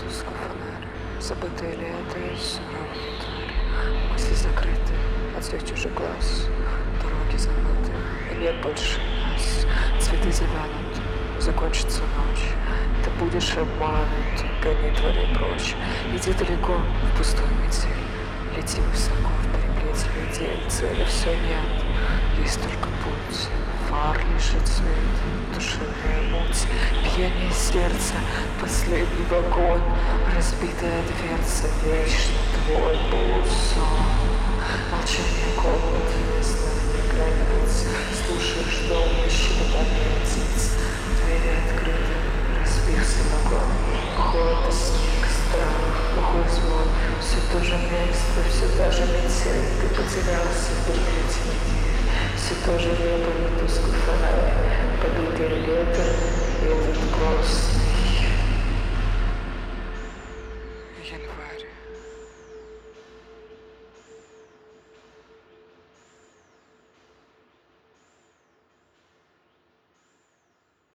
тусклый фонарь. Забытое лето и суровый январь. Мысли закрыты от всех чужих глаз. Дороги забыты, и нет больше нас. Цветы завянут, закончится ночь. Ты будешь обманут, гони твори прочь. Иди далеко в пустую метель. Лети высоко в переплете людей. Цели все нет, есть только путь. Фар лишь и цвет, душевная муть. Пьянее сердца, последний вагон. Разбитая дверца, вечно твой полусон. Молчание, голод, незнание границ. Слушаешь дом, ищи на